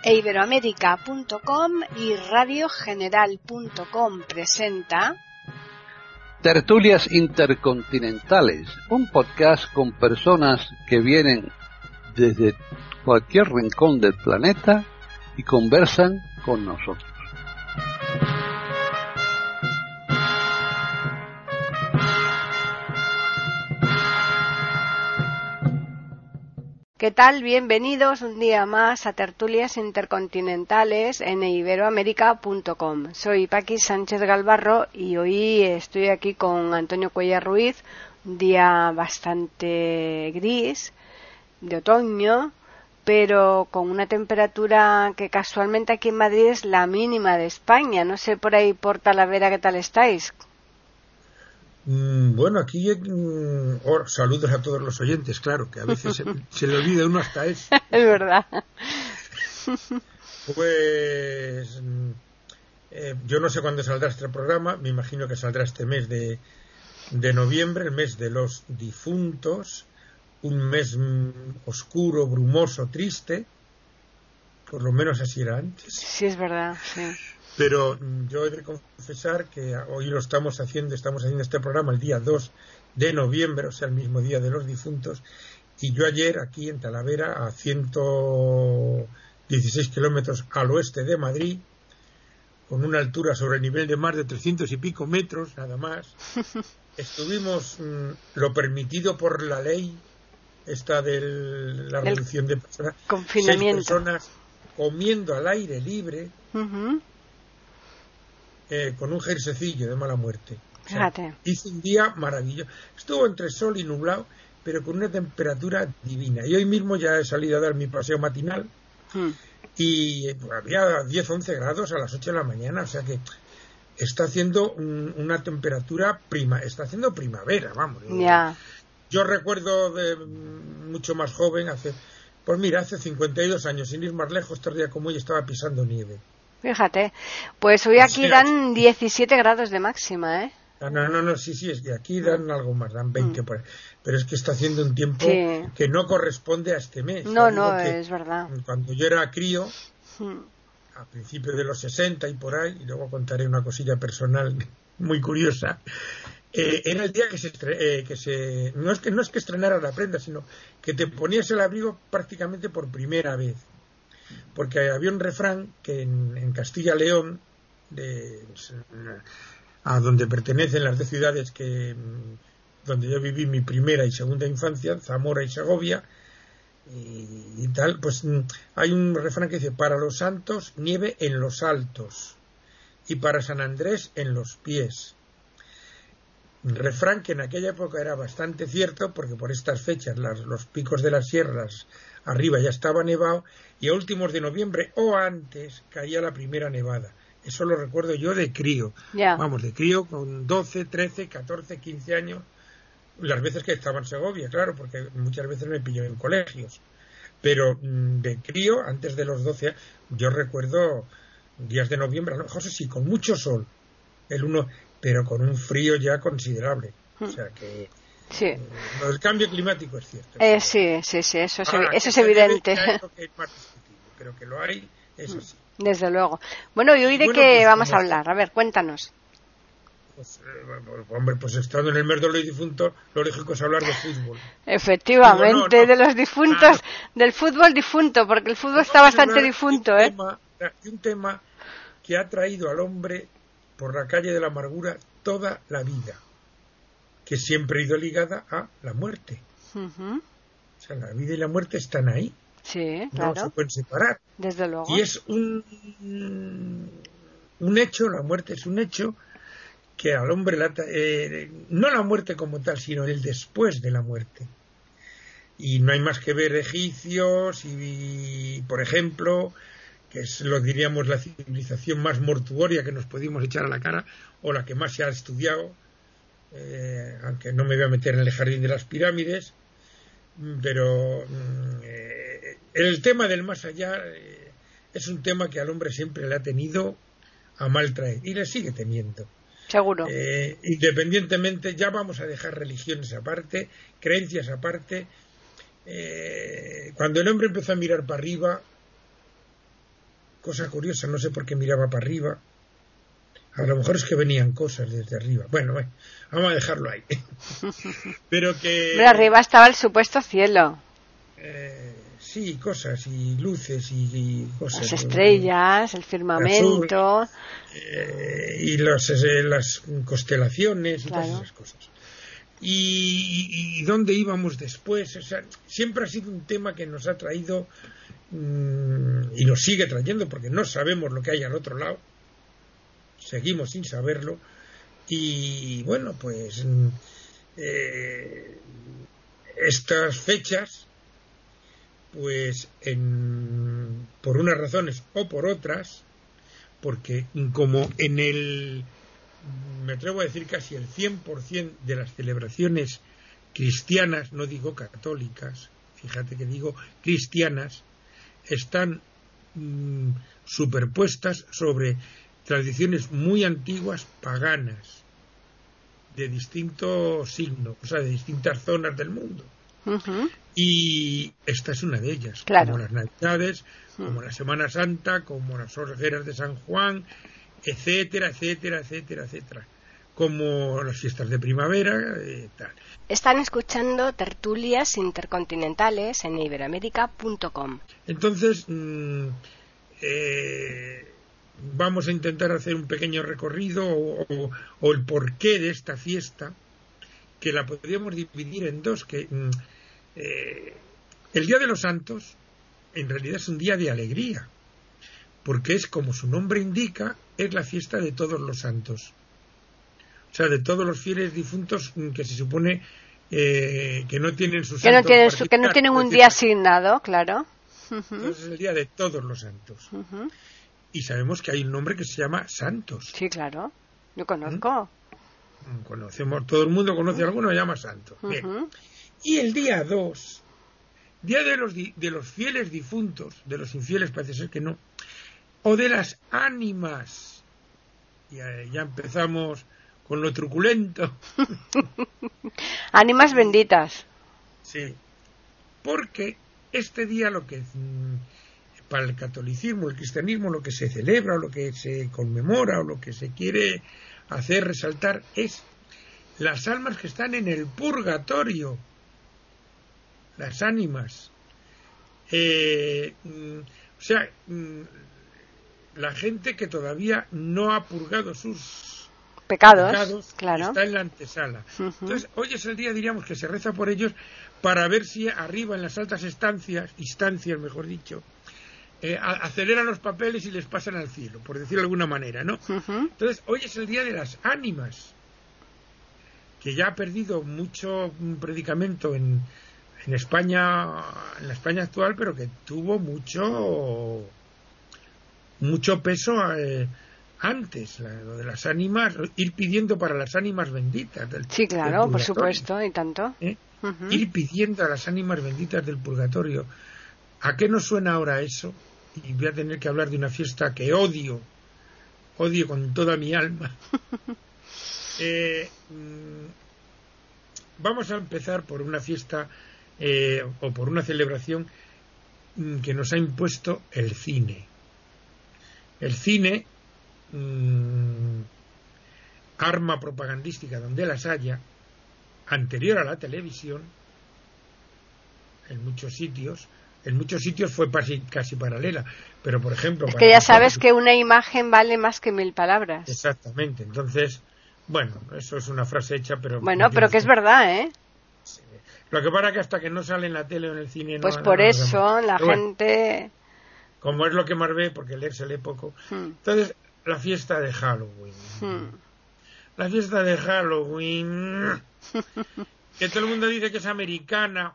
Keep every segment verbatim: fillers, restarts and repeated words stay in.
iberoamerica punto com y radio general punto com presenta Tertulias Intercontinentales, un podcast con personas que vienen desde cualquier rincón del planeta y conversan con nosotros. ¿Qué tal? Bienvenidos un día más a Tertulias Intercontinentales en iberoamerica punto com. Soy Paqui Sánchez Galvarro y hoy estoy aquí con Antonio Cuellar Ruiz, un día bastante gris, de otoño, pero con una temperatura que casualmente aquí en Madrid es la mínima de España. No sé por ahí por Talavera qué tal estáis. Mm, bueno, aquí mm, oh, saludos a todos los oyentes, claro, que a veces se, se le olvida uno hasta eso. Es verdad. Pues mm, eh, yo no sé cuándo saldrá este programa, me imagino que saldrá este mes de, de noviembre, el mes de los difuntos, un mes mm, oscuro, brumoso, triste, por lo menos así era antes. Sí, es verdad, sí. Pero yo he de confesar que hoy lo estamos haciendo, estamos haciendo este programa el día dos de noviembre, o sea, el mismo día de los difuntos, y yo ayer aquí en Talavera, a ciento dieciséis kilómetros al oeste de Madrid, con una altura sobre el nivel de mar de trescientos y pico metros, nada más, estuvimos mmm, lo permitido por la ley, esta de la el reducción de personas, confinamiento. seis personas comiendo al aire libre, uh-huh. Eh, con un jersecillo de mala muerte. O sea, Fíjate. hizo un día maravilloso. Estuvo entre sol y nublado, pero con una temperatura divina. Y hoy mismo ya he salido a dar mi paseo matinal hmm. y eh, había diez a once grados a las ocho de la mañana. O sea que está haciendo un, una temperatura prima, está haciendo primavera, vamos. Yeah. Yo recuerdo de mucho más joven, hace, pues mira, hace cincuenta y dos años, sin ir más lejos, otro día como hoy estaba pisando nieve. Fíjate, pues hoy aquí dan diecisiete grados de máxima, ¿eh? No, no, no, sí, sí, es que aquí dan algo más, dan veinte mm. por ahí. Pero es que está haciendo un tiempo sí. que no corresponde a este mes. No, no, es verdad. Cuando yo era crío, mm. a principios de los sesenta y por ahí, y luego contaré una cosilla personal muy curiosa, eh, era el día que se, eh, que se no es que no es que estrenara la prenda, sino que te ponías el abrigo prácticamente por primera vez. Porque había un refrán que en, en Castilla León, de, a donde pertenecen las dos ciudades que donde yo viví mi primera y segunda infancia, Zamora y Segovia, y, y tal, pues hay un refrán que dice: para los santos, nieve en los altos, y para San Andrés, en los pies. Un refrán que en aquella época era bastante cierto, porque por estas fechas las, los picos de las sierras arriba ya estaba nevado, y a últimos de noviembre o antes caía la primera nevada. Eso lo recuerdo yo de crío. Yeah. Vamos, de crío con doce, trece, catorce, quince años, las veces que estaba en Segovia, claro, porque muchas veces me pilló en colegios. Pero de crío, antes de los doce, yo recuerdo días de noviembre, a lo mejor sí, con mucho sol, el uno, pero con un frío ya considerable. O sea que sí. Eh, el cambio climático es cierto. Eh, sí, sí, sí, eso es, Ahora, eso es evidente. Que es más discutible, pero que lo hay, eso sí. Desde luego. Bueno, ¿y hoy de bueno, qué pues, vamos a hablar? A ver, cuéntanos. Pues, eh, hombre, pues estando en el mes de los difuntos, lo lógico es hablar de fútbol. Efectivamente, Digo, no, no. de los difuntos, ah, del fútbol difunto, porque el fútbol está bastante difunto, ¿eh? Tema, un tema que ha traído al hombre por la calle de la amargura toda la vida, que siempre ha ido ligada a la muerte. Uh-huh. O sea, la vida y la muerte están ahí. Sí, no claro. se pueden separar. Desde luego. Y es un, un hecho, la muerte es un hecho que al hombre, la, eh, no la muerte como tal, sino el después de la muerte. Y no hay más que ver egipcios y, y por ejemplo, que es, lo diríamos, la civilización más mortuoria que nos pudimos echar a la cara, o la que más se ha estudiado, eh, aunque no me voy a meter en el jardín de las pirámides, pero eh, el tema del más allá eh, es un tema que al hombre siempre le ha tenido a mal traer, y le sigue teniendo. Seguro. Eh, independientemente, ya vamos a dejar religiones aparte, creencias aparte. Eh, cuando el hombre empezó a mirar para arriba, cosa curiosa, no sé por qué miraba para arriba. A lo mejor es que venían cosas desde arriba. Bueno, bueno vamos a dejarlo ahí. Pero que... Pero arriba estaba el supuesto cielo. Eh, sí, cosas y luces y, y cosas. Las estrellas, el firmamento. Azul, eh, y los, eh, las constelaciones y claro. todas esas cosas. Y, y, y dónde íbamos después. O sea, siempre ha sido un tema que nos ha traído mmm, y nos sigue trayendo porque no sabemos lo que hay al otro lado. Seguimos sin saberlo. Y bueno, pues eh, estas fechas, pues en, por unas razones o por otras, porque como en el, me atrevo a decir casi el cien por ciento de las celebraciones cristianas, no digo católicas, fíjate que digo cristianas, están mmm, superpuestas sobre tradiciones muy antiguas paganas de distinto signo, o sea, de distintas zonas del mundo. Uh-huh. Y esta es una de ellas, claro. como las Navidades, uh-huh. como la Semana Santa, como las hogueras de San Juan, etcétera, etcétera, etcétera, etcétera, como las fiestas de primavera, eh, tal. Están escuchando tertulias intercontinentales en iberoamerica punto com. Entonces, mmm, eh, vamos a intentar hacer un pequeño recorrido o, o, o el porqué de esta fiesta, que la podríamos dividir en dos, que eh, el Día de los Santos en realidad es un día de alegría, porque es, como su nombre indica, es la fiesta de todos los santos, o sea, de todos los fieles difuntos que se supone eh, que no tienen su que no santo tienen su, que no tienen un día asignado, claro. Uh-huh. Entonces es el día de todos los santos. Uh-huh. Y sabemos que hay un nombre que se llama santos. Sí, claro. Yo conozco. ¿Mm? Conocemos, todo el mundo conoce uh-huh. a alguno que se llama santos. Uh-huh. Bien. Y el día dos, día de los, de los fieles difuntos, de los infieles parece ser que no, o de las ánimas. Ya, ya empezamos con lo truculento. Ánimas benditas. Sí. Porque este día lo que... para el catolicismo, el cristianismo, lo que se celebra o lo que se conmemora o lo que se quiere hacer resaltar es las almas que están en el purgatorio, las ánimas. Eh, o sea, la gente que todavía no ha purgado sus pecados, pecados claro. Está en la antesala. Uh-huh. Entonces, hoy es el día, diríamos, que se reza por ellos para ver si arriba en las altas estancias, instancias mejor dicho, Eh, aceleran los papeles y les pasan al cielo, por decirlo de alguna manera, ¿no? Uh-huh. Entonces, hoy es el día de las ánimas, que ya ha perdido mucho predicamento en, en España, en la España actual, pero que tuvo mucho mucho peso eh, antes, la, lo de las ánimas, ir pidiendo para las ánimas benditas del, sí, claro, del por supuesto, y tanto. ¿Eh? Uh-huh. Ir pidiendo a las ánimas benditas del purgatorio. ¿A qué nos suena ahora eso? Y voy a tener que hablar de una fiesta que odio, odio con toda mi alma. Eh, vamos a empezar por una fiesta eh, o por una celebración que nos ha impuesto el cine. El cine, mmm, arma propagandística donde las haya, anterior a la televisión, en muchos sitios, en muchos sitios fue casi, casi paralela, pero por ejemplo... Es que ya sabes que una imagen vale más que mil palabras. Exactamente, entonces, bueno, eso es una frase hecha, pero... Bueno, pero que es verdad, ¿eh? Sí. Lo que pasa es que hasta que no sale en la tele o en el cine... Pues no, por no, no, eso no, la pero gente... Bueno, como es lo que más ve, porque leer se lee poco. Hmm. Entonces, la fiesta de Halloween. Hmm. La fiesta de Halloween... que todo el mundo dice que es americana...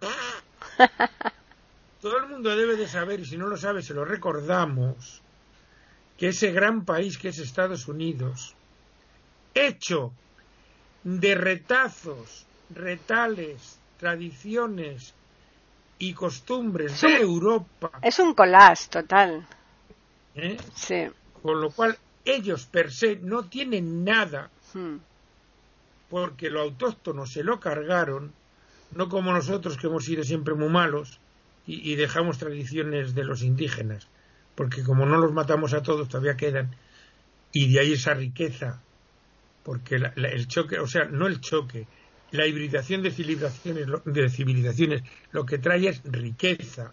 Todo el mundo debe de saber, y si no lo sabe se lo recordamos, que ese gran país que es Estados Unidos, hecho de retazos, retales, tradiciones y costumbres de Europa. Es un collage total. ¿Eh? Sí. Con lo cual ellos per se no tienen nada, hmm. porque lo autóctono se lo cargaron, no como nosotros que hemos sido siempre muy malos, y dejamos tradiciones de los indígenas. porque como no los matamos a todos, todavía quedan, y de ahí esa riqueza, porque la, la, el choque, o sea, no el choque, la hibridación de civilizaciones, de civilizaciones, lo que trae es riqueza,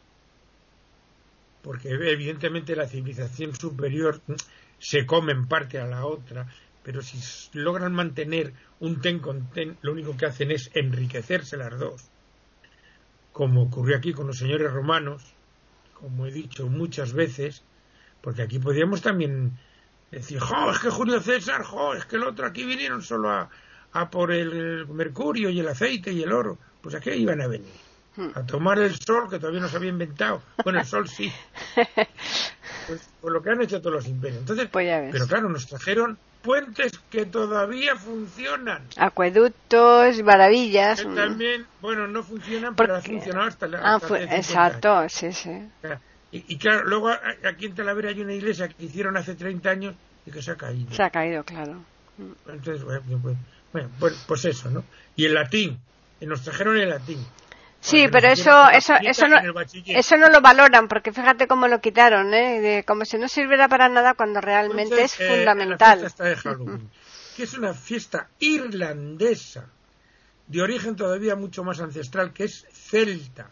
porque evidentemente la civilización superior se come en parte a la otra, pero si logran mantener un ten con ten, lo único que hacen es enriquecerse las dos, como ocurrió aquí con los señores romanos, como he dicho muchas veces, porque aquí podríamos también decir, jo, es que Julio César, jo, es que el otro aquí vinieron solo a, a por el mercurio y el aceite y el oro, pues aquí iban a venir a tomar el sol, que todavía no se había inventado. Bueno, el sol sí, pues, pues lo que han hecho todos los imperios. Entonces, pues ya ves. Pero claro, nos trajeron puentes que todavía funcionan, acueductos, maravillas, que también, bueno, no funcionan, porque... pero han funcionado hasta la ah, fue... exacto, años. sí, sí. Y, y claro, luego aquí en Talavera hay una iglesia que hicieron hace treinta años y que se ha caído. Se ha caído, claro. Entonces, bueno, pues, pues, pues eso, ¿no? Y el latín, y nos trajeron el latín. Sí, pero eso eso eso no eso no lo valoran, porque fíjate cómo lo quitaron, ¿eh? De, como si no sirviera para nada cuando realmente Entonces, es eh, fundamental. La fiesta está de Halloween, que es una fiesta irlandesa, de origen todavía mucho más ancestral, que es celta.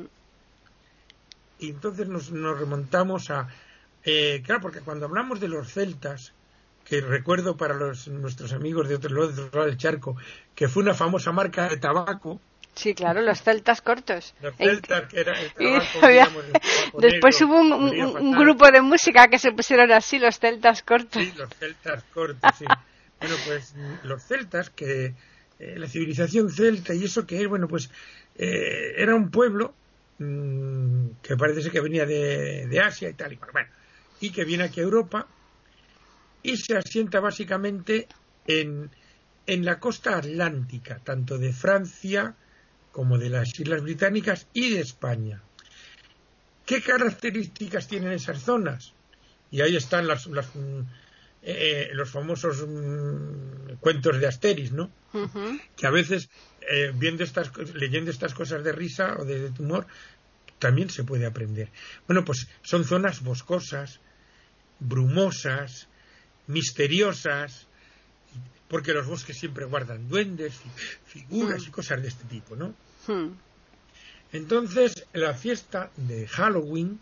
Y entonces nos, nos remontamos a... Eh, claro, porque cuando hablamos de los celtas, que recuerdo para los nuestros amigos de otro lado del charco, que fue una famosa marca de tabaco. Sí, claro, los celtas cortos. Los celtas, que era el tabaco, había... digamos, el tabaco Después negro, hubo un, un, un grupo de música que se pusieron así, los celtas cortos. Sí, los celtas cortos, sí. Bueno, pues los celtas, que eh, la civilización celta y eso que es, bueno, pues eh, era un pueblo mmm, que parece ser que venía de, de Asia y tal, y bueno, y que viene aquí a Europa y se asienta básicamente en, en la costa atlántica, tanto de Francia como de las Islas Británicas y de España. ¿Qué características tienen esas zonas? Y ahí están las, las, eh, los famosos mm, cuentos de Asterix, ¿no? Uh-huh. Que a veces, eh, viendo estas, leyendo estas cosas de risa o de, de humor, también se puede aprender. Bueno, pues son zonas boscosas, brumosas, misteriosas, porque los bosques siempre guardan duendes, figuras mm. y cosas de este tipo, ¿no? Mm. Entonces, la fiesta de Halloween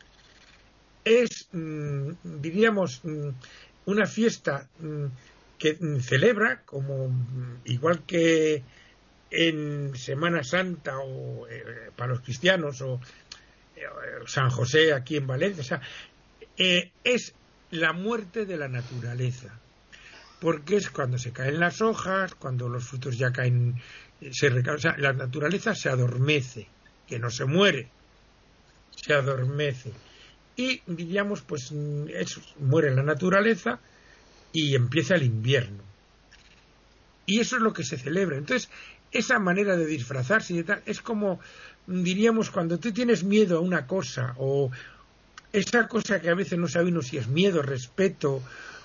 es, mmm, diríamos, mmm, una fiesta mmm, que mmm, celebra, como igual que en Semana Santa o eh, para los cristianos o eh, San José aquí en Valencia, o sea, eh, es la muerte de la naturaleza. Porque es cuando se caen las hojas, cuando los frutos ya caen, se recaen, o sea, la naturaleza se adormece, que no se muere, se adormece. Y diríamos, pues, eso, muere la naturaleza y empieza el invierno. Y eso es lo que se celebra. Entonces, esa manera de disfrazarse y tal, es como, diríamos, cuando tú tienes miedo a una cosa, o esa cosa que a veces no sabemos si es miedo, respeto,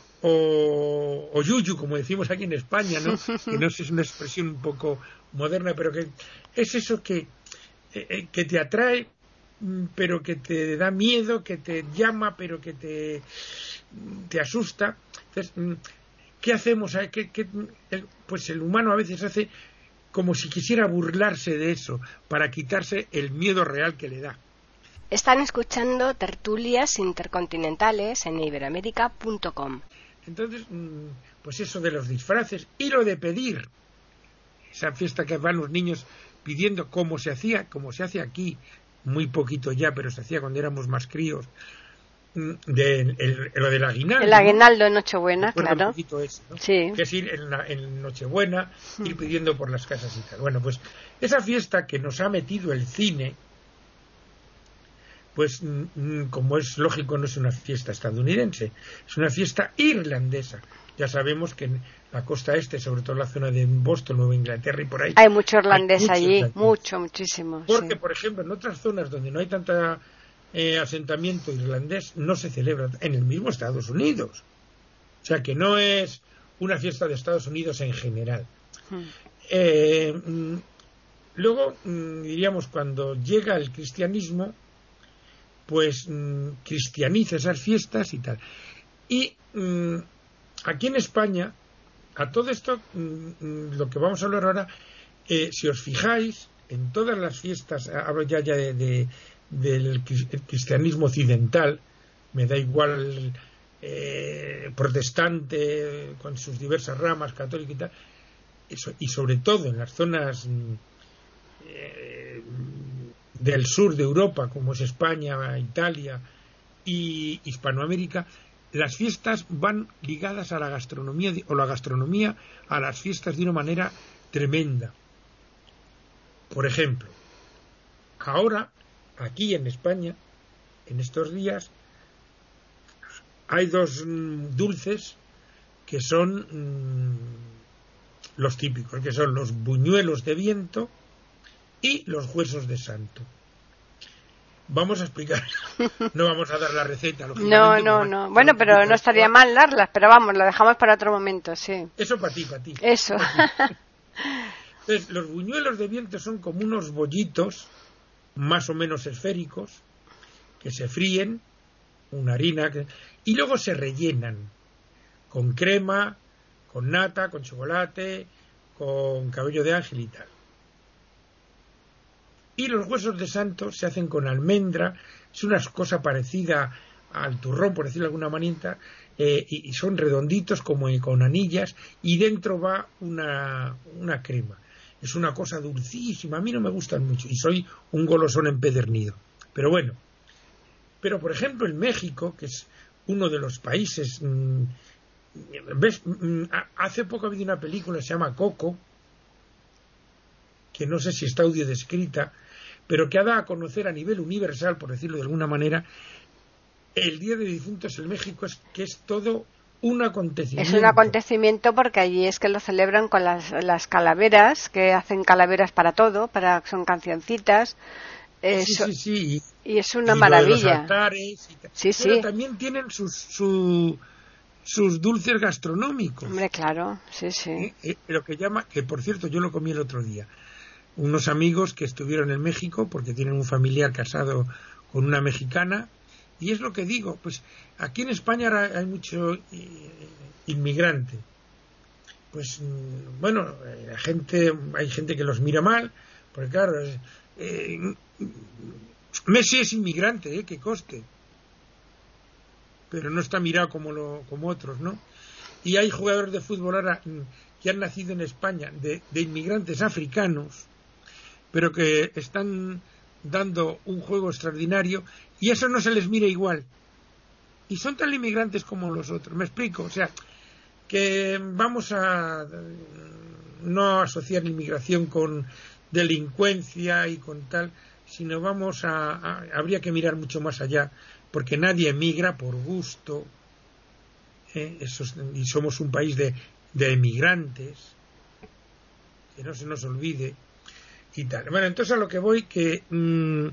O, o yuyu, como decimos aquí en España, ¿no? Que no sé, es una expresión un poco moderna, pero que es eso que, eh, que te atrae, pero que te da miedo, que te llama, pero que te, te asusta. Entonces, ¿qué hacemos? ¿Qué, qué, el, pues el humano a veces hace como si quisiera burlarse de eso, para quitarse el miedo real que le da. Están escuchando Tertulias Intercontinentales en iberoamerica punto com. Entonces, pues eso de los disfraces y lo de pedir, esa fiesta que van los niños pidiendo, como se hacía, como se hace aquí, muy poquito ya, pero se hacía cuando éramos más críos, de el, el, lo del aguinaldo. El aguinaldo en Nochebuena, claro. Un poquito eso, ¿no? Sí. Que es ir en, la, en Nochebuena, hmm. ir pidiendo por las casas y tal. Bueno, pues esa fiesta que nos ha metido el cine, pues como es lógico, no es una fiesta estadounidense, es una fiesta irlandesa. Ya sabemos que en la costa este, sobre todo en la zona de Boston, Nueva Inglaterra y por ahí, hay mucho irlandés hay allí, irlandés. mucho, muchísimo. Porque, sí. por ejemplo, en otras zonas donde no hay tanta eh, asentamiento irlandés, no se celebra en el mismo Estados Unidos. O sea que no es una fiesta de Estados Unidos en general. Hmm. Eh, luego, diríamos, cuando llega el cristianismo, pues mmm, cristianiza esas fiestas y tal. Y mmm, aquí en España, a todo esto, mmm, lo que vamos a hablar ahora, eh, si os fijáis, en todas las fiestas, hablo ya, ya de, de, del cristianismo occidental, me da igual eh, protestante, con sus diversas ramas, católica y tal, eso, y sobre todo en las zonas eh, del sur de Europa, como es España, Italia y Hispanoamérica, las fiestas van ligadas a la gastronomía, o la gastronomía a las fiestas de una manera tremenda. Por ejemplo, ahora, aquí en España, en estos días, hay dos mmm, dulces que son mmm, los típicos, que son los buñuelos de viento y los huesos de santo. Vamos a explicar, no vamos a dar la receta. No, no, no. Bueno, pero no estaría mal darlas, pero vamos, lo dejamos para otro momento, sí. Eso para ti, para ti. Eso. Entonces, los buñuelos de viento son como unos bollitos más o menos esféricos que se fríen, una harina, que, y luego se rellenan con crema, con nata, con chocolate, con cabello de ángel y tal. Y los huesos de santo se hacen con almendra, es una cosa parecida al turrón, por decirlo de alguna manera, eh, y, y son redonditos como con anillas, y dentro va una, una crema. Es una cosa dulcísima, a mí no me gustan mucho, y soy un golosón empedernido. Pero bueno, pero por ejemplo en México, que es uno de los países, mmm, ¿ves? Hace poco ha habido una película que se llama Coco, que no sé si está audio descrita, pero que ha dado a conocer a nivel universal, por decirlo de alguna manera, el Día de Difuntos en México, es que es todo un acontecimiento. Es un acontecimiento porque allí es que lo celebran con las, las calaveras, que hacen calaveras para todo, para son cancioncitas. Eso, sí, sí, sí. Y es una y maravilla. Los altares y sí, pero sí. también tienen sus, su, sus dulces gastronómicos. Hombre, claro, sí, sí. ¿Eh? Eh, lo que llama, que por cierto yo lo comí el otro día. Unos amigos que estuvieron en México porque tienen un familiar casado con una mexicana, y es lo que digo, pues aquí en España hay mucho eh, inmigrante. Pues bueno, la gente, hay gente que los mira mal, porque claro, eh, Messi es inmigrante, eh, que coste, pero no está mirado como lo, como otros, ¿no? Y hay jugadores de fútbol ahora que han nacido en España de, de inmigrantes africanos, pero que están dando un juego extraordinario, y eso no se les mira igual. Y son tan inmigrantes como los otros, ¿me explico? O sea, que vamos a no asociar la inmigración con delincuencia y con tal, sino vamos a, a habría que mirar mucho más allá, porque nadie emigra por gusto, ¿eh? Eso, y somos un país de, de emigrantes, que no se nos olvide y tal. Bueno, entonces a lo que voy, que mmm,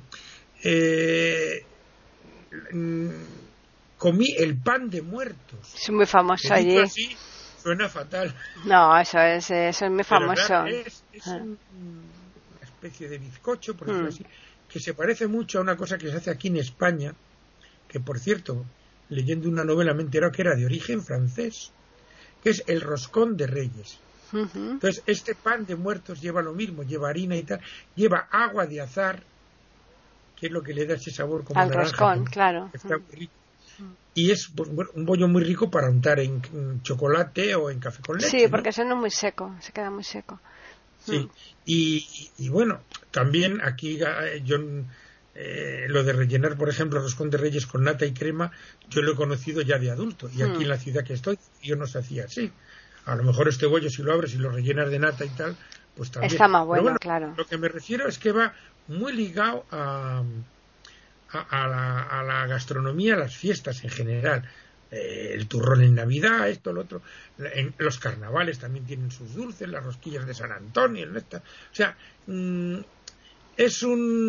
eh, mmm, comí el pan de muertos. Es muy famoso allí. Así, suena fatal. No, eso es, eso es muy famoso. Claro, es, es ah. un, una especie de bizcocho, por decirlo mm. así, que se parece mucho a una cosa que se hace aquí en España, que por cierto, leyendo una novela me he enterado que era de origen francés, que es el roscón de Reyes. Uh-huh. Entonces, este pan de muertos lleva lo mismo, lleva harina y tal, lleva agua de azahar, que es lo que le da ese sabor como al naranja, roscón, claro. Está muy rico. Y es pues, un bollo muy rico para untar en, en chocolate o en café con leche. Sí, porque ¿no? suena muy seco, se queda muy seco. Sí, mm. y, y bueno, también aquí yo eh, lo de rellenar, por ejemplo, el roscón de Reyes con nata y crema, yo lo he conocido ya de adulto, y aquí mm. en la ciudad que estoy, yo no se hacía así. A lo mejor este bollo, si lo abres y lo rellenas de nata y tal, pues también. Está más bueno, bueno, claro. Lo que me refiero es que va muy ligado a, a, a, la, a la gastronomía, a las fiestas en general. Eh, el turrón en Navidad, esto, lo otro. En los carnavales también tienen sus dulces, las rosquillas de San Antonio. Esta. O sea, mmm, es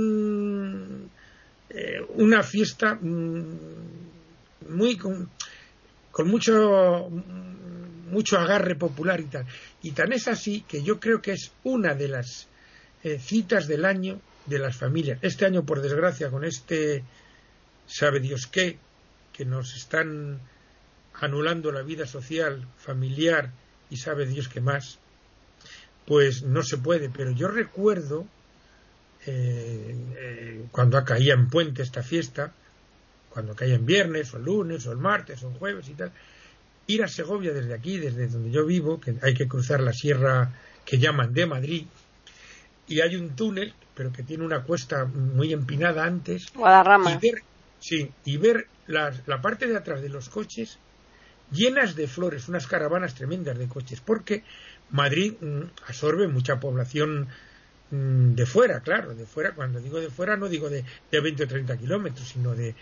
un eh, una fiesta mmm, muy con, con mucho mucho agarre popular y tal. Y tan es así que yo creo que es una de las eh, citas del año de las familias. Este año, por desgracia, con este sabe Dios qué, que nos están anulando la vida social, familiar y sabe Dios qué más, pues no se puede. Pero yo recuerdo eh, eh, cuando caía en puente esta fiesta, cuando caía en viernes o el lunes o el martes o el jueves y tal, ir a Segovia desde aquí, desde donde yo vivo, que hay que cruzar la sierra que llaman de Madrid, y hay un túnel, pero que tiene una cuesta muy empinada antes, Guadarrama. y ver, sí, y ver la, la parte de atrás de los coches llenas de flores, unas caravanas tremendas de coches, porque Madrid mmm, absorbe mucha población mmm, de fuera, claro, de fuera, cuando digo de fuera no digo de, de veinte o treinta kilómetros, sino de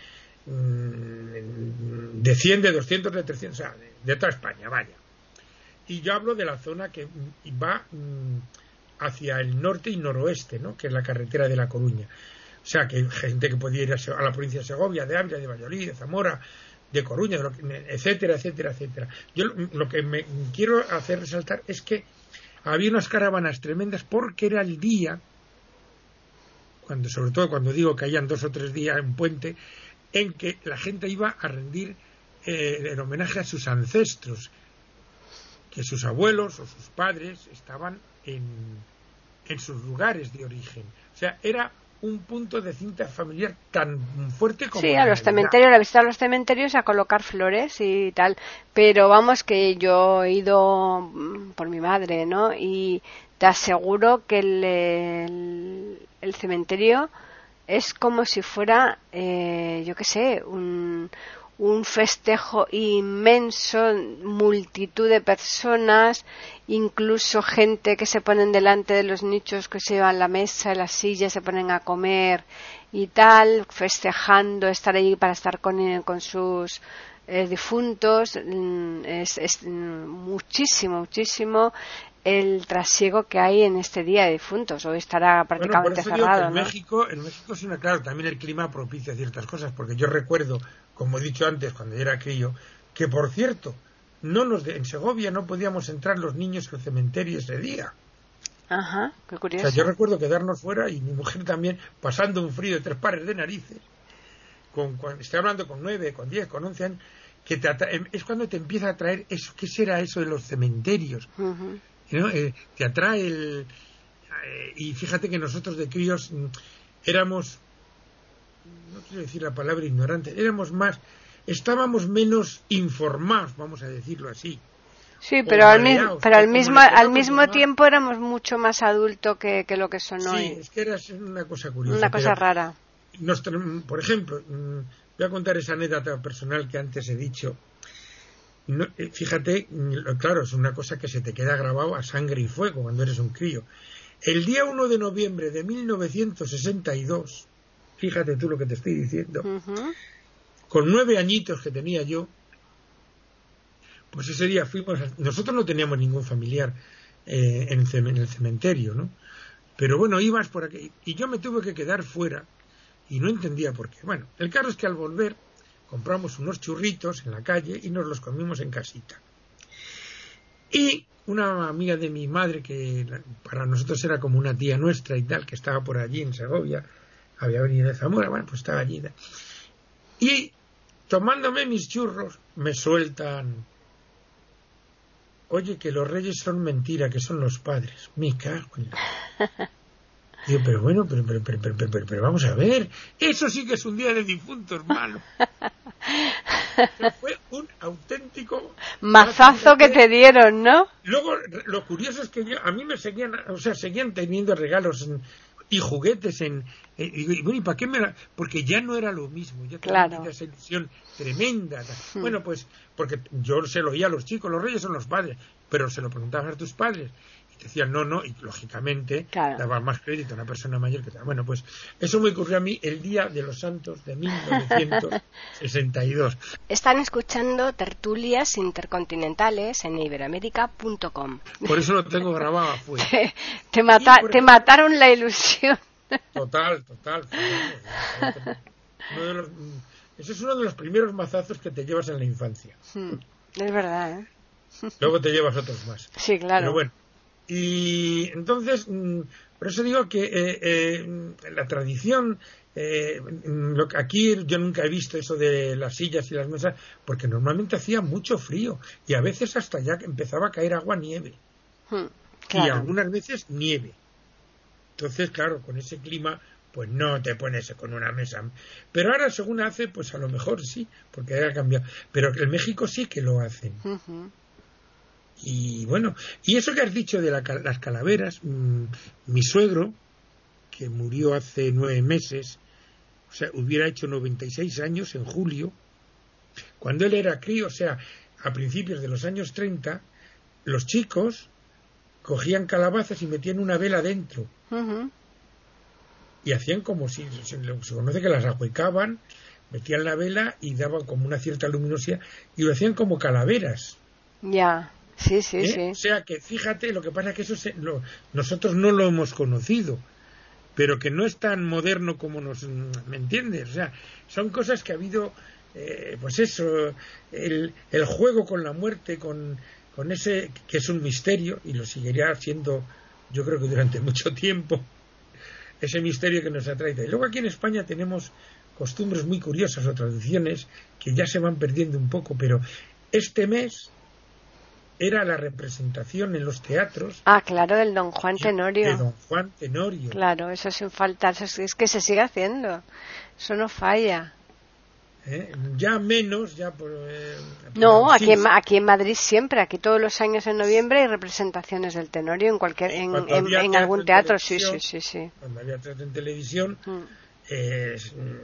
mmm, de cien, de doscientos, de trescientos, o sea, de, de toda España, vaya. Y yo hablo de la zona que mmm, va mmm, hacia el norte y noroeste, ¿no?, que es la carretera de La Coruña. O sea, que hay gente que podía ir a, a la provincia de Segovia, de Ávila, de Valladolid, de Zamora, de Coruña, de lo que, etcétera, etcétera, etcétera. Yo lo que me quiero hacer resaltar es que había unas caravanas tremendas porque era el día, cuando sobre todo cuando digo que hayan dos o tres días en puente, en que la gente iba a rendir eh, en homenaje a sus ancestros, que sus abuelos o sus padres estaban en, en sus lugares de origen. O sea, era un punto de cinta familiar tan fuerte como sí, a los cementerios, la visita a los cementerios, a colocar flores y tal, pero vamos, que yo he ido por mi madre, ¿no? Y te aseguro que el, el, el cementerio es como si fuera, eh, yo qué sé, un, un festejo inmenso, multitud de personas, incluso gente que se ponen delante de los nichos, que se llevan la mesa, las sillas, se ponen a comer y tal, festejando estar ahí para estar con, con sus eh, difuntos. Es, es muchísimo, muchísimo el trasiego que hay en este día de difuntos. Hoy estará prácticamente bueno, por eso cerrado, digo que en ¿no? México, en México sí, claro, también el clima propicia ciertas cosas, porque yo recuerdo, como he dicho antes, cuando yo era crío, que por cierto, no nos de, en Segovia no podíamos entrar los niños al cementerio ese día. Ajá, qué curioso. O sea, yo recuerdo quedarnos fuera y mi mujer también pasando un frío de tres pares de narices, con, con, estoy hablando con nueve, con diez, con once años, que te atra- es cuando te empieza a atraer eso. ¿Qué será eso de los cementerios? Uh-huh. ¿No? Eh, te atrae el... Eh, y fíjate que nosotros de críos mm, éramos, no quiero decir la palabra ignorante, éramos más, estábamos menos informados, vamos a decirlo así. Sí, pero al mismo, pero al mismo, al mismo tiempo éramos mucho más adultos que, que lo que son hoy. Sí, es que era una cosa curiosa. Una cosa rara. Nos, por ejemplo, voy a contar esa anécdota personal que antes he dicho. No, fíjate, claro, es una cosa que se te queda grabado a sangre y fuego cuando eres un crío. El día uno de noviembre de mil novecientos sesenta y dos, fíjate tú lo que te estoy diciendo, uh-huh. con nueve añitos que tenía yo, pues ese día fuimos, a, nosotros no teníamos ningún familiar eh, en, el, en el cementerio, ¿no? Pero bueno, ibas por aquí, y yo me tuve que quedar fuera, y no entendía por qué. Bueno, el caso es que al volver, compramos unos churritos en la calle y nos los comimos en casita. Y una amiga de mi madre, que para nosotros era como una tía nuestra y tal, que estaba por allí en Segovia, había venido de Zamora, bueno, pues estaba allí. Y tomándome mis churros, me sueltan: oye, que los reyes son mentira, que son los padres. Me cago en la... Digo, pero bueno, pero, pero, pero, pero, pero, pero vamos a ver, eso sí que es un día de difuntos, hermano. Fue un auténtico mazazo que te dieron, ¿no? Luego, lo curioso es que yo, a mí me seguían, o sea, seguían teniendo regalos en, y juguetes en, en y bueno, ¿y para qué me la? Porque ya no era lo mismo, ya tenía claro. esa ilusión tremenda. Hmm. Bueno, pues, porque yo se lo oía a los chicos, los reyes son los padres, pero se lo preguntabas a tus padres. Decían no, no, y lógicamente claro. daba más crédito a una persona mayor que tal. Bueno, pues eso me ocurrió a mí el día de los santos de mil novecientos sesenta y dos. Están escuchando tertulias intercontinentales en iberoamérica punto com. Por eso lo tengo grabado afuera. te, te, mata, te ejemplo, mataron la ilusión. Total, total. Uno de los, ese es uno de los primeros mazazos que te llevas en la infancia. Hmm, es verdad, ¿eh? Luego te llevas otros más. Sí, claro. Pero bueno. Y entonces, por eso digo que eh, eh, la tradición, eh, lo que aquí yo nunca he visto eso de las sillas y las mesas, porque normalmente hacía mucho frío y a veces hasta ya empezaba a caer agua, nieve. Hmm, claro. Y algunas veces nieve. Entonces, claro, con ese clima, pues no te pones con una mesa. Pero ahora, según hace, pues a lo mejor sí, porque ha cambiado. Pero en México sí que lo hacen. Uh-huh. Y bueno, y eso que has dicho de la, las calaveras, mmm, mi suegro, que murió hace nueve meses, o sea, hubiera hecho noventa y seis años en julio, cuando él era crío, o sea, a principios de los años treinta, los chicos cogían calabazas y metían una vela dentro. Uh-huh. Y hacían como si, se, se conoce que las ahuecaban, metían la vela y daban como una cierta luminosidad, y lo hacían como calaveras. Ya. Yeah. Sí, sí, ¿Eh? sí. O sea que fíjate, lo que pasa es que eso se, lo, nosotros no lo hemos conocido, pero que no es tan moderno como nos, ¿me entiendes? O sea, son cosas que ha habido, eh, pues eso, el, el juego con la muerte, con, con ese que es un misterio y lo seguirá siendo, yo creo que durante mucho tiempo, ese misterio que nos atrae. Y luego aquí en España tenemos costumbres muy curiosas o tradiciones que ya se van perdiendo un poco, pero este mes era la representación en los teatros. Ah, claro, del Don Juan Tenorio. De Don Juan Tenorio. Claro, eso sin faltar, eso es que se sigue haciendo. Eso no falla. ¿Eh? Ya menos, ya por... Eh, no, por, aquí, sí, en, aquí en Madrid siempre, aquí todos los años en noviembre hay representaciones del Tenorio en cualquier en, en, en algún teatro, sí, sí, sí, sí. Cuando había teatro en televisión, mm. eh,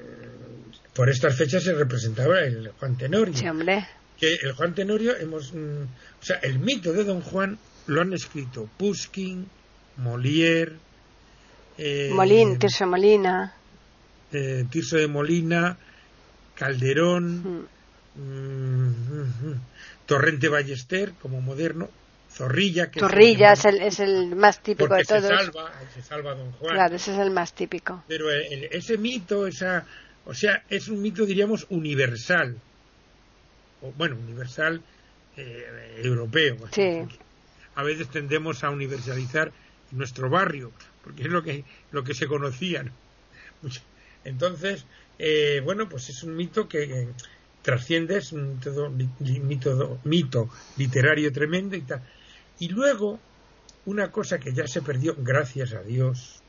por estas fechas se representaba el Juan Tenorio. Sí, hombre. Que el Juan Tenorio hemos, mm, o sea, el mito de Don Juan lo han escrito Pushkin, Molière, eh, Molín, Tirso de Molina, eh, Tirso de Molina, Calderón, mm. Mm, mm, Torrente Ballester como moderno, Zorrilla, que Zorrilla es el, es, el, es el más típico de todos. Se salva, se salva Don Juan. Claro, ese es el más típico. Pero el, el, ese mito, esa, o sea, es un mito, diríamos, universal. O, bueno, universal eh, europeo. Sí. A veces tendemos a universalizar nuestro barrio, porque es lo que lo que se conocía, ¿no? Entonces, eh, bueno, pues es un mito que eh, trasciende, es un todo, li, mito, mito literario tremendo y tal. Y luego, una cosa que ya se perdió, gracias a Dios,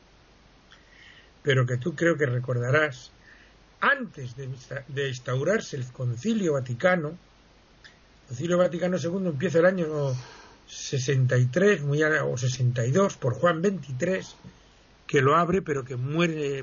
pero que tú creo que recordarás, antes de, de instaurarse el Concilio Vaticano, el Concilio Vaticano segundo empieza el año sesenta y tres muy a, o sesenta y dos por Juan veintitrés, que lo abre, pero que muere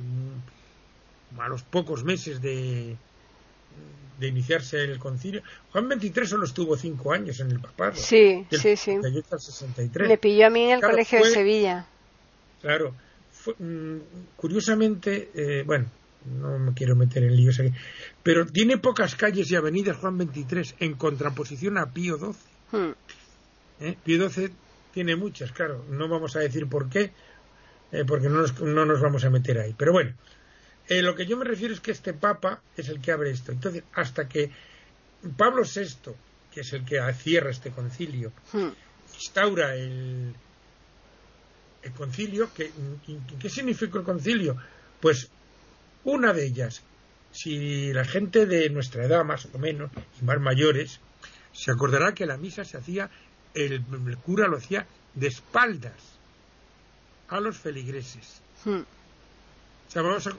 a los pocos meses de, de iniciarse el concilio. Juan veintitrés solo estuvo cinco años en el papado. Sí, sí, sí. sesenta y ocho al sesenta y tres. Me pilló a mí en el claro, colegio fue, de Sevilla. Claro. Fue, mmm, curiosamente, eh, bueno, no me quiero meter en líos aquí, pero tiene pocas calles y avenidas Juan veintitrés en contraposición a Pío doce. Hmm. ¿Eh? Pío doce tiene muchas, claro, no vamos a decir por qué, eh, porque no nos, no nos vamos a meter ahí, pero bueno, eh, lo que yo me refiero es que este Papa es el que abre esto. Entonces, hasta que Pablo sexto, que es el que cierra este concilio, hmm. instaura el, el concilio, ¿qué, ¿qué significa el concilio? Pues una de ellas, si la gente de nuestra edad más o menos y más mayores, se acordará que la misa se hacía, el, el cura lo hacía de espaldas a los feligreses. Hmm. O sea, vamos a,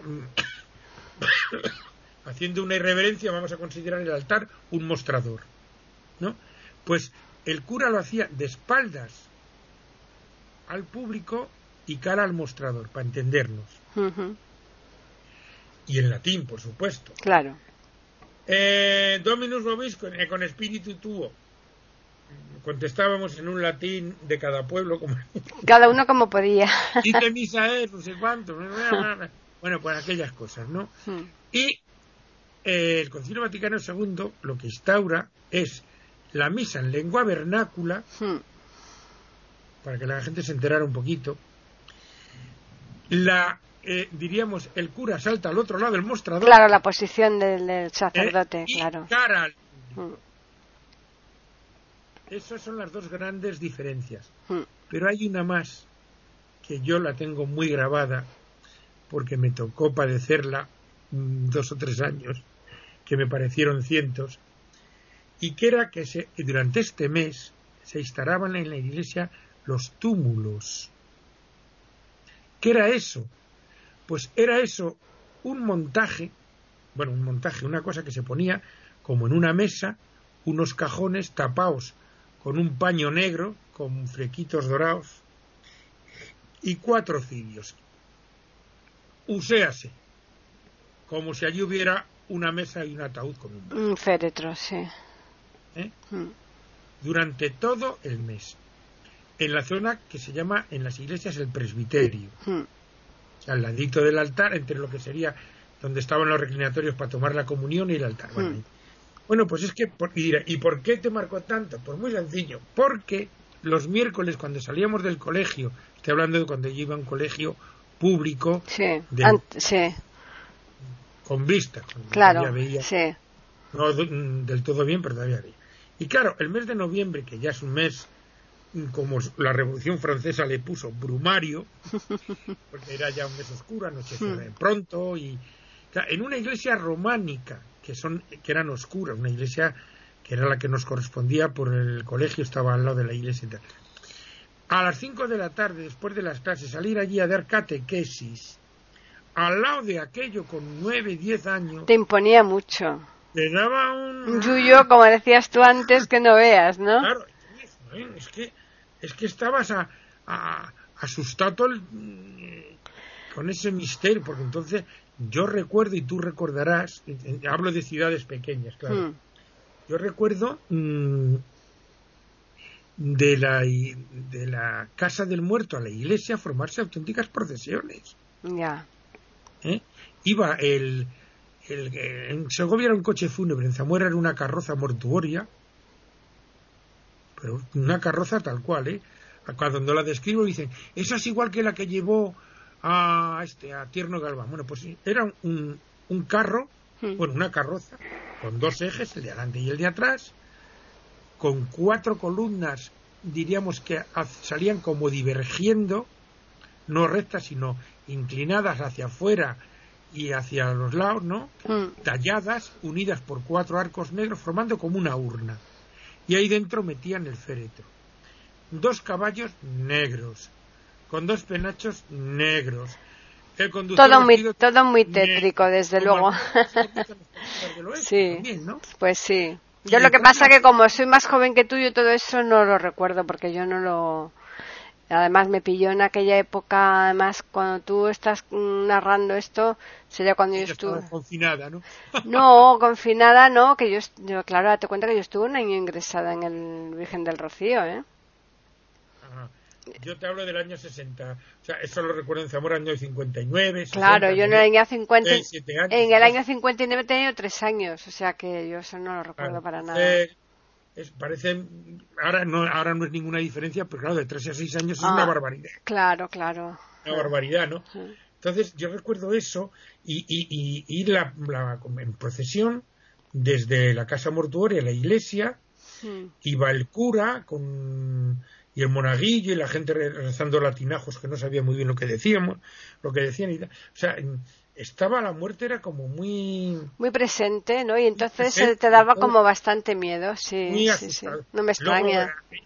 haciendo una irreverencia, vamos a considerar el altar un mostrador, ¿no? Pues el cura lo hacía de espaldas al público y cara al mostrador, para entendernos. Uh-huh. Y en latín, por supuesto. Claro. Eh, Dominus vobiscum, eh, con espíritu tuo. Contestábamos en un latín de cada pueblo. Como... Cada uno como podía. ¿Y qué misa es? No sé cuánto. Bueno, pues aquellas cosas, ¿no? Hmm. Y eh, el Concilio Vaticano segundo lo que instaura es la misa en lengua vernácula, hmm. para que la gente se enterara un poquito. La... Eh, diríamos, el cura salta al otro lado del mostrador. Claro, la posición del, del sacerdote, eh, y claro. Cara al... mm. Esas son las dos grandes diferencias. Mm. Pero hay una más que yo la tengo muy grabada porque me tocó padecerla mmm, dos o tres años, que me parecieron cientos, y que era que se, durante este mes se instalaban en la iglesia los túmulos. ¿Qué era eso? Pues era eso, un montaje, bueno, un montaje, una cosa que se ponía como en una mesa, unos cajones tapados con un paño negro, con flequitos dorados, y cuatro cirios. Uséase, como si allí hubiera una mesa y un ataúd con un... Un féretro, sí. ¿Eh? Mm. Durante todo el mes. En la zona que se llama en las iglesias el presbiterio. Mm. O sea, al ladito del altar, entre lo que sería donde estaban los reclinatorios para tomar la comunión y el altar. Bueno, Mm. bueno pues es que, por, y, dirá, ¿y por qué te marcó tanto? Pues muy sencillo, porque los miércoles cuando salíamos del colegio, estoy hablando de cuando yo iba a un colegio público, Sí, de, Ant- sí, con vista, cuando claro, todavía veía, sí. no del todo bien, pero todavía veía. Y claro, el mes de noviembre, que ya es un mes, como la Revolución Francesa le puso, brumario, porque era ya un mes oscuro, anochecía de pronto, y claro, en una iglesia románica, que son que eran oscuras, una iglesia que era la que nos correspondía por el colegio, estaba al lado de la iglesia y tal. A las cinco de la tarde, después de las clases, salir allí a dar catequesis, al lado de aquello con nueve, diez años... Te imponía mucho. Te daba un... Un yuyo, como decías tú antes, que no veas, ¿no? Claro, es que, es que estabas a, a, asustado todo el, con ese misterio, porque entonces yo recuerdo, y tú recordarás, hablo de ciudades pequeñas, claro, Mm. yo recuerdo mmm, de la de la casa del muerto a la iglesia formarse auténticas procesiones. Ya. ¿Eh? Iba el, el, en Segovia era un coche fúnebre, en Zamora era una carroza mortuoria, pero una carroza tal cual, ¿eh? Cuando la describo dicen, esa es igual que la que llevó a este a Tierno Galván. Bueno, pues sí, era un, un carro, Mm. bueno, una carroza con dos ejes, el de adelante y el de atrás, con cuatro columnas, diríamos que salían como divergiendo, no rectas, sino inclinadas hacia afuera y hacia los lados, ¿no? Mm. Talladas, unidas por cuatro arcos negros, formando como una urna. Y ahí dentro metían el féretro. Dos caballos negros, con dos penachos negros. El conductor Todo muy, vestido todo muy negro, tétrico, desde como luego. del oeste Sí, también, ¿no? pues sí. Y Yo lo que detrás pasa la- que como soy más joven que tú, yo todo eso no lo recuerdo, porque yo no lo... Además me pilló en aquella época, además cuando tú estás mm, narrando esto, sería cuando yo Ella estuve... estaba confinada, ¿no? No, confinada no, que yo, est- yo, claro, date cuenta que yo estuve un año ingresada en el Virgen del Rocío, ¿eh? Ajá. Yo te hablo del año sesenta, o sea, eso lo recuerdo en Zamora, año cincuenta y nueve, Claro, sesenta, yo en el año cincuenta, seis, siete años, en el pues, año cincuenta y nueve he tenido tres años, o sea que yo eso no lo recuerdo claro, para nada. eh, es, parece, ahora no, ahora no es ninguna diferencia, pero claro, de tres a seis años es Ah, una barbaridad, claro, claro. una barbaridad, ¿no? Ah. Entonces yo recuerdo eso y, y, y ir la, la, en procesión desde la casa mortuoria a la iglesia, Mm. iba el cura con y el monaguillo y la gente rezando latinajos que no sabía muy bien lo que decíamos, lo que decían y tal. O sea, estaba la muerte, era como muy Muy presente, ¿no? Y entonces presente, eh, te daba todo, como bastante miedo, sí, muy sí, sí. asustado. No me Luego, extraña. eh,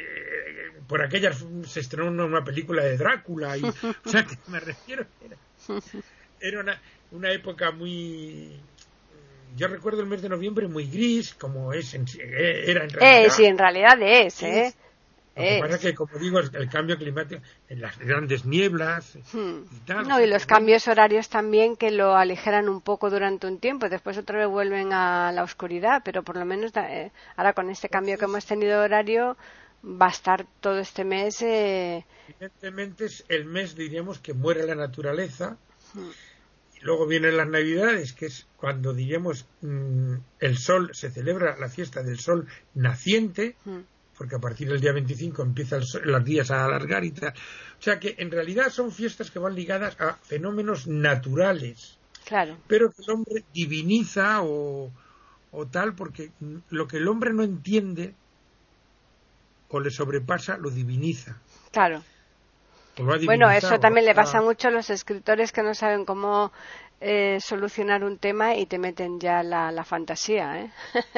eh, por aquellas se estrenó una, una película de Drácula y, o sea, que me refiero, era, era una, una época muy... Yo recuerdo el mes de noviembre muy gris, como es en, era en realidad. Eh, sí, en realidad es, ¿eh? Es, Lo que Es. pasa es que, como digo, el, el cambio climático, en las grandes nieblas Hmm. y tal. No, o sea, y los que, cambios horarios también que lo aligeran un poco durante un tiempo, después otra vez vuelven a la oscuridad, pero por lo menos eh, ahora con este cambio que hemos tenido de horario va a estar todo este mes. Eh... Evidentemente es el mes, diríamos, que muere la naturaleza. Hmm. Y luego vienen las Navidades, que es cuando, diríamos, mmm, el sol, se celebra la fiesta del sol naciente, hmm. porque a partir del día veinticinco empiezan los días a alargar y tal. O sea que en realidad son fiestas que van ligadas a fenómenos naturales. Claro. Pero que el hombre diviniza o, o tal, porque lo que el hombre no entiende o le sobrepasa, lo diviniza. Claro. Pues bueno, eso también le pasa mucho a los escritores que no saben cómo eh, solucionar un tema y te meten ya la, la fantasía, ¿eh?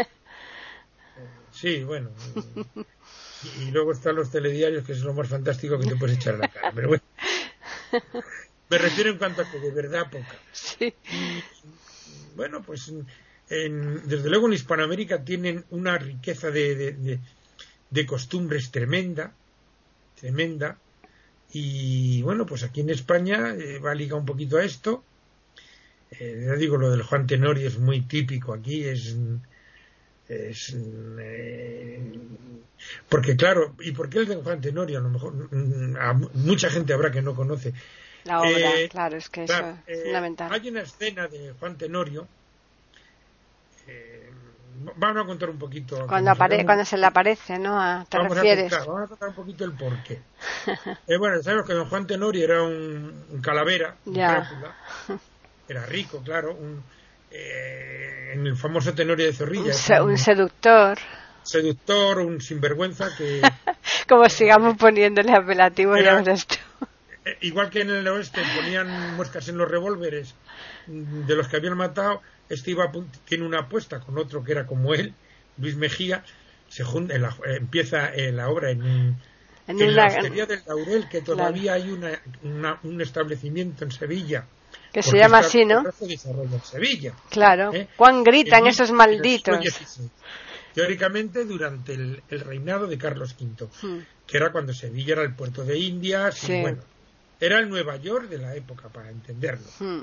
Sí, bueno. Y, y luego están los telediarios, que es lo más fantástico que te puedes echar a la cara. Pero bueno. Me refiero en cuanto a que de verdad poca. Sí. Y bueno, pues en, desde luego en Hispanoamérica tienen una riqueza de, de, de, de costumbres tremenda, tremenda. Y bueno, pues aquí en España eh, va ligado un poquito a esto. Eh, ya digo, lo del Juan Tenorio es muy típico aquí, es... es eh, porque claro, ¿y por qué el de Juan Tenorio? A lo mejor a mucha gente habrá que no conoce la obra, eh, claro, es que claro, eso es eh, fundamental. Hay una escena de Juan Tenorio, eh, vamos a contar un poquito cuando, apare cuando se le aparece, ¿no? ¿A, ¿te vamos refieres? A contar, vamos a contar un poquito el porqué. eh, bueno, sabemos que don Juan Tenorio era un, un calavera, un Drácula, era rico, claro, un, eh, en el famoso Tenorio de Zorrilla, un, se un, un seductor seductor, un sinvergüenza que como sigamos poniéndole apelativos, ya verás tú. Igual que en el oeste ponían muescas en los revólveres de los que habían matado, este iba a, tiene una apuesta con otro que era como él, Luis Mejía, se junta, en la, empieza en la obra en, en, en la Hostería del Laurel, que todavía claro. hay una, una, un establecimiento en Sevilla que se llama así, ¿no? Se desarrolla en Sevilla. Claro. ¿eh? ¿Cuán gritan en, esos malditos? Teóricamente durante el, el reinado de Carlos quinto, hmm. que era cuando Sevilla era el puerto de Indias, sí. y bueno, era el Nueva York de la época, para entenderlo. Hmm.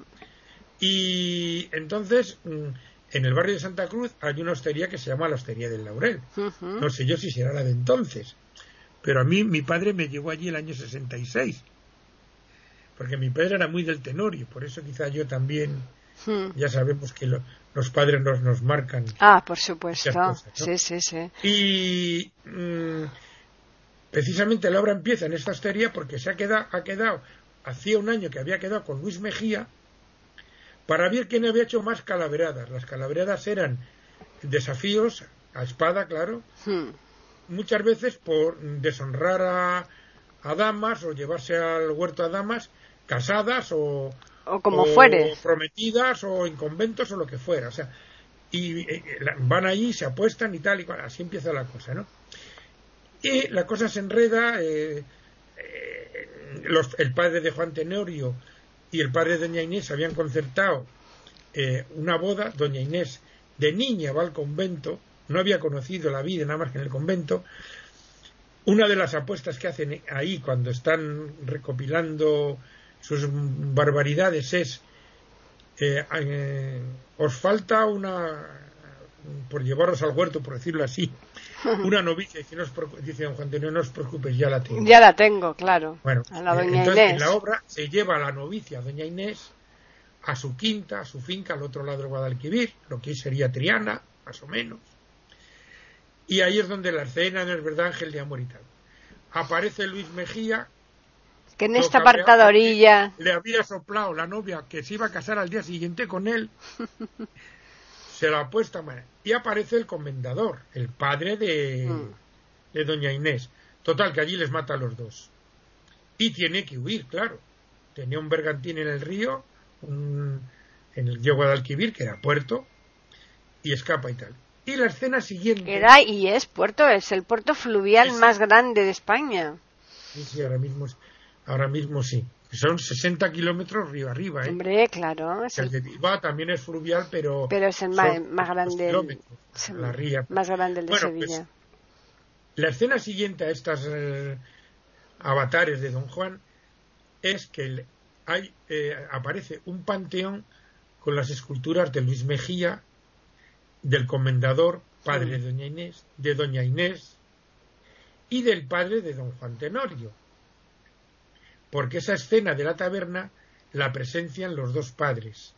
Y entonces, en el barrio de Santa Cruz hay una hostería que se llama la Hostería del Laurel. Uh-huh. No sé yo si será la de entonces, pero a mí mi padre me llevó allí el año sesenta y seis, porque mi padre era muy del Tenorio, por eso quizá yo también, hmm. ya sabemos que lo, los padres nos, nos marcan. Ah, por supuesto. Cosas, ¿no? Sí, sí, sí. Y mmm, precisamente la obra empieza en esta hostería porque se ha quedado, ha quedado, hacía un año que había quedado con Luis Mejía para ver quién había hecho más calaveradas. Las calaveradas eran desafíos a espada, claro, hmm. muchas veces por deshonrar a, a damas o llevarse al huerto a damas casadas o, o como o fuere, prometidas o en conventos o lo que fuera. O sea, y eh, van allí, se apuestan y tal y cual. Así empieza la cosa, ¿no? Y la cosa se enreda. Eh, eh, los, el padre de Juan Tenorio y el padre de doña Inés habían concertado eh, una boda. Doña Inés de niña va al convento, no había conocido la vida nada más que en el convento. Una de las apuestas que hacen ahí cuando están recopilando sus barbaridades es eh, eh, os falta una, por llevaros al huerto, por decirlo así, una novicia. Dice, no os dice don Juan Tenorio, no os preocupes, ya la tengo. Ya la tengo, claro. Bueno, a la doña entonces Inés. En la obra se lleva a la novicia, doña Inés, a su quinta, a su finca al otro lado del Guadalquivir, lo que sería Triana, más o menos. Y ahí es donde la escena, no es verdad, Ángel de amor y tal. Aparece Luis Mejía, que en esta apartada orilla le había soplado la novia que se iba a casar al día siguiente con él. Se la apuesta, y aparece el comendador, el padre de, mm. de doña Inés. Total, que allí les mata a los dos. Y tiene que huir, claro. Tenía un bergantín en el río, un, en el río Guadalquivir, que era puerto, y escapa y tal. Y la escena siguiente... Era y es puerto, es el puerto fluvial es, más grande de España. Sí, sí, ahora mismo, ahora mismo sí. Son sesenta kilómetros río arriba, ¿eh? Hombre, claro. Es el de Bilbao también es fluvial, pero... Pero es el más, más grande... El, la ría. Más grande el de bueno, Sevilla. Pues, la escena siguiente a estas eh, avatares de Don Juan es que el, hay, eh, aparece un panteón con las esculturas de Luis Mejía, del comendador, padre sí. de Doña Inés, de Doña Inés y del padre de Don Juan Tenorio. Porque esa escena de la taberna la presencian los dos padres.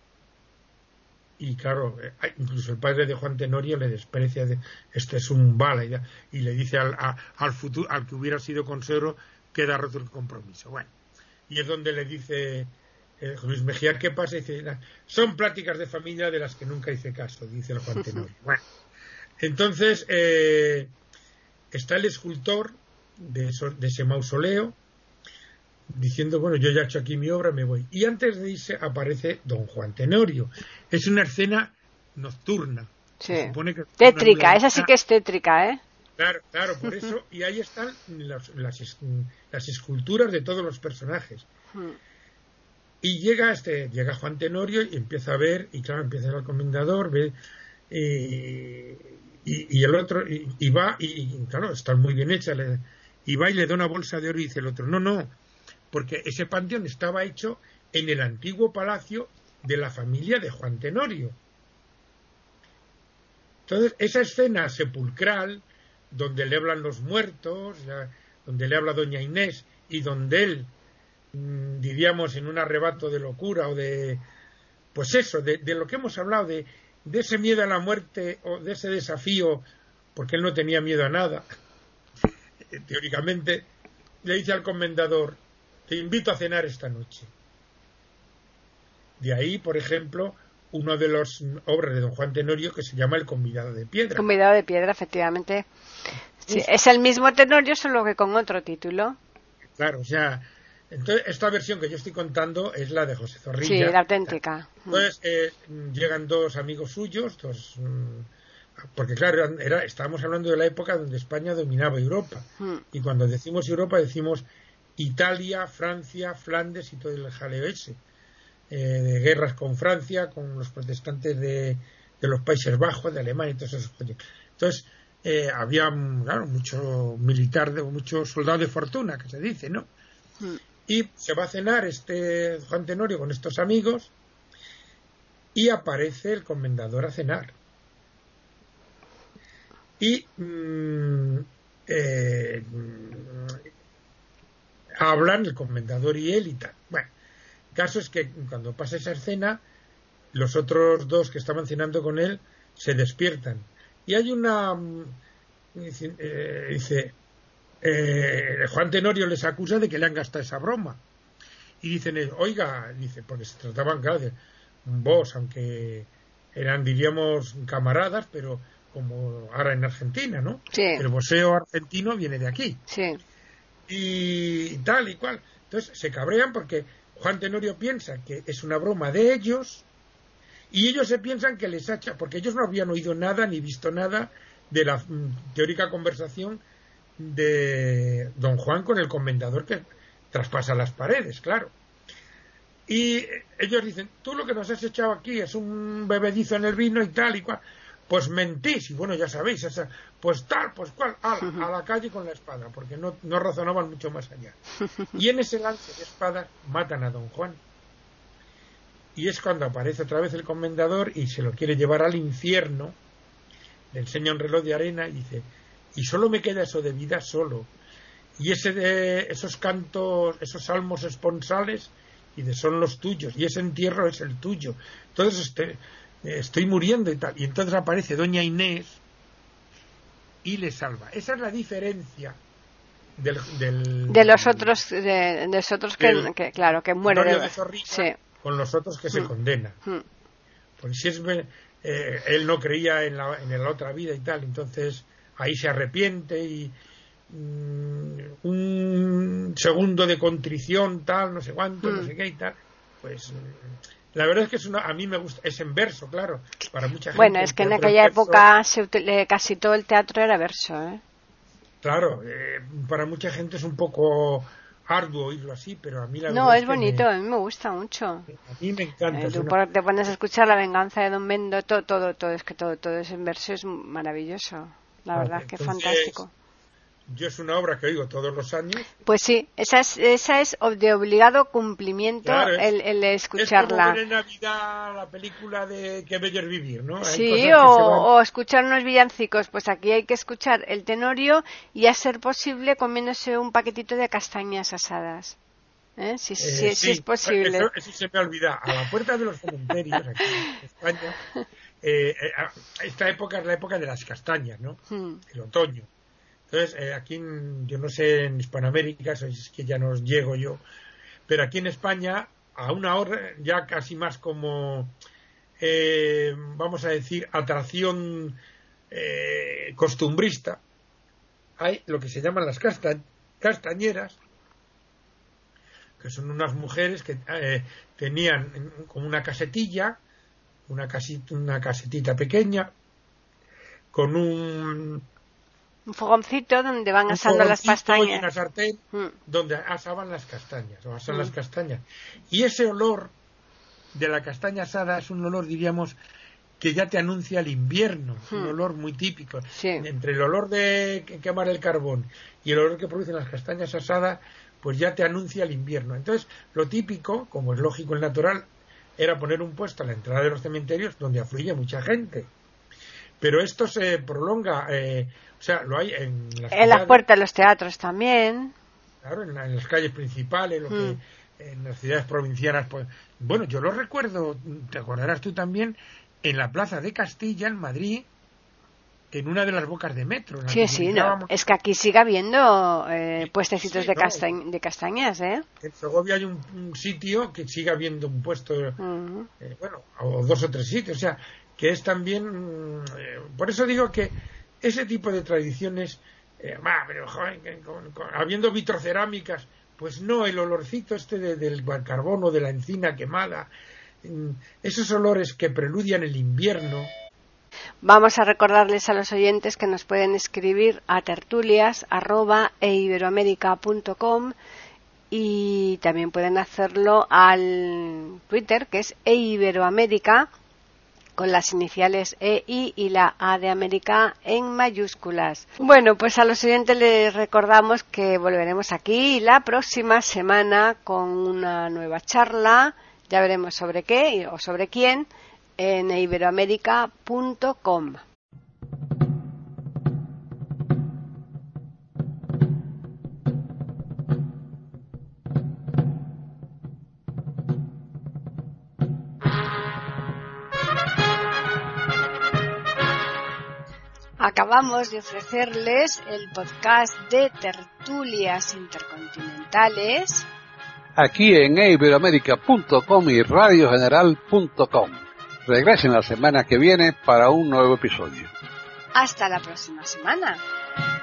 Y claro, incluso el padre de Juan Tenorio le desprecia, de, este es un bala, y, y le dice al, a, al, futuro, al que hubiera sido consuegro, queda roto el compromiso. Bueno, y es donde le dice eh, Luis Mejía, ¿qué pasa? Y dice, son pláticas de familia de las que nunca hice caso, dice el Juan Tenorio. Bueno, entonces eh, está el escultor de, eso, de ese mausoleo, diciendo, bueno, yo ya he hecho aquí mi obra, me voy. Y antes de irse aparece don Juan Tenorio. Es una escena nocturna. Sí. Se supone que tétrica, esa sí que es tétrica, ¿eh? Claro, claro, por eso. Y ahí están las, las, las esculturas de todos los personajes. Hmm. Y llega este llega Juan Tenorio y empieza a ver, y claro, empieza a ver al comendador, ve, eh, y, y el otro, y, y va, y, y claro, está muy bien hecha, le, y va y le da una bolsa de oro y dice el otro, no, no, porque ese panteón estaba hecho en el antiguo palacio de la familia de Juan Tenorio. Entonces, esa escena sepulcral, donde le hablan los muertos, la, donde le habla doña Inés, y donde él, mmm, diríamos, en un arrebato de locura, o de, pues eso, de, de lo que hemos hablado, de, de ese miedo a la muerte, o de ese desafío, porque él no tenía miedo a nada, teóricamente, le dice al comendador, te invito a cenar esta noche. De ahí, por ejemplo, una de las obras de don Juan Tenorio que se llama El convidado de piedra. Convidado de piedra, efectivamente. Sí, es el mismo Tenorio, solo que con otro título. Claro, o sea, entonces esta versión que yo estoy contando es la de José Zorrilla. Sí, la auténtica. Entonces eh, llegan dos amigos suyos, dos, porque claro, era, estábamos hablando de la época donde España dominaba Europa. Hmm. Y cuando decimos Europa decimos Italia, Francia, Flandes y todo el jaleo ese. Eh, de guerras con Francia, con los protestantes de, de los Países Bajos, de Alemania y todos esos países. Entonces, eh, había, claro, mucho militar, de, mucho soldado de fortuna, que se dice, ¿no? Mm. Y se va a cenar este Juan Tenorio con estos amigos y aparece el comendador a cenar. Y mmm, eh, hablan el comendador y él y tal. Bueno, el caso es que cuando pasa esa escena, los otros dos que estaban cenando con él se despiertan. Y hay una... Dice, eh, dice eh, Juan Tenorio les acusa de que le han gastado esa broma. Y dicen, oiga, dice, porque se trataban, claro, de vos, aunque eran, diríamos, camaradas, pero como ahora en Argentina, ¿no? Sí. El boxeo argentino viene de aquí. Sí. Y tal y cual. Entonces se cabrean porque Juan Tenorio piensa que es una broma de ellos y ellos se piensan que les hacha, porque ellos no habían oído nada ni visto nada de la mm, teórica conversación de don Juan con el comendador que traspasa las paredes, claro. Y ellos dicen, tú lo que nos has echado aquí es un bebedizo en el vino y tal y cual. Pues mentís, y bueno, ya sabéis, esa, pues tal, pues cual, a la, a la calle con la espada, porque no, no razonaban mucho más allá. Y en ese lance de espadas matan a don Juan. Y es cuando aparece otra vez el comendador y se lo quiere llevar al infierno, le enseña un reloj de arena y dice, y solo me queda eso de vida solo. Y ese de, esos cantos, esos salmos esponsales, y de son los tuyos, y ese entierro es el tuyo. Entonces este... estoy muriendo y tal, y entonces aparece doña Inés y le salva. Esa es la diferencia del, del de los otros de, de los otros que, del, que claro que muere de, de Zorrilla, sí, con los otros que mm. se condenan mm. porque si es eh, él no creía en la, en la otra vida y tal, entonces ahí se arrepiente y mm, un segundo de contrición tal, no sé cuánto, mm. no sé qué y tal, pues la verdad es que es una, a mí me gusta, es en verso, claro, para mucha gente. Bueno, es que en aquella época se, casi todo el teatro era verso, ¿eh? Claro, eh, para mucha gente es un poco arduo oírlo así, pero a mí la verdad no, es, es bonito, me, a mí me gusta mucho. A mí me encanta. Eh, tú una... te pones a escuchar La venganza de Don Mendo, todo, todo, todo, es que todo, todo es en verso, es maravilloso. La verdad es que es fantástico. Yo es una obra que oigo todos los años. Pues sí, esa es, esa es de obligado cumplimiento, claro, es, el, el escucharla. Es como ver en Navidad la película de Qué bello es vivir, ¿no? Hay sí, o, van... o escuchar unos villancicos. Pues aquí hay que escuchar el Tenorio y, a ser posible, comiéndose un paquetito de castañas asadas. ¿Eh? Si, eh, si, sí, si es posible. Eso, eso se me olvida. A la puerta de los cementerios aquí en España, eh, esta época es la época de las castañas, ¿no? Hmm. El otoño. Entonces, eh, aquí, en, yo no sé, en Hispanoamérica, es que ya no llego yo, pero aquí en España, a una hora, ya casi más como, eh, vamos a decir, atracción eh, costumbrista, hay lo que se llaman las casta castañeras, que son unas mujeres que eh, tenían como una casetilla, una, casita, una casetita pequeña, con un... Un fogoncito donde van asando las castañas. Y una sartén mm. donde asaban las castañas, o asan mm. las castañas. Y ese olor de la castaña asada es un olor, diríamos, que ya te anuncia el invierno. Es mm. un olor muy típico. Sí. Entre el olor de quemar el carbón y el olor que producen las castañas asadas, pues ya te anuncia el invierno. Entonces, lo típico, como es lógico y natural, era poner un puesto a la entrada de los cementerios donde afluye mucha gente. Pero esto se prolonga, eh, o sea, lo hay en las, en las puertas de los teatros también. Claro, en, la, en las calles principales, lo mm. que en las ciudades provincianas. Pues, bueno, yo lo recuerdo, te acordarás tú también, en la Plaza de Castilla, en Madrid, en una de las bocas de metro. En la sí, que sí, no. Es que aquí sigue habiendo eh, puestecitos sí, de, no. castañ de castañas, ¿eh? En Segovia hay un, un sitio que sigue habiendo un puesto, uh-huh. eh, bueno, o dos o tres sitios, o sea, que es también, eh, por eso digo que ese tipo de tradiciones, eh, bah, pero, joder, con, con, habiendo vitrocerámicas, pues no, el olorcito este de, del carbono, de la encina quemada, esos olores que preludian el invierno. Vamos a recordarles a los oyentes que nos pueden escribir a tertulias arroba e iberoamerica punto com y también pueden hacerlo al Twitter, que es eiberoamerica, con las iniciales E I y la A de América en mayúsculas. Bueno, pues a los oyentes les recordamos que volveremos aquí la próxima semana con una nueva charla, ya veremos sobre qué o sobre quién, en iberoamerica punto com. Acabamos de ofrecerles el podcast de Tertulias Intercontinentales aquí en iberoamerica punto com y radio general punto com. Regresen la semana que viene para un nuevo episodio. Hasta la próxima semana.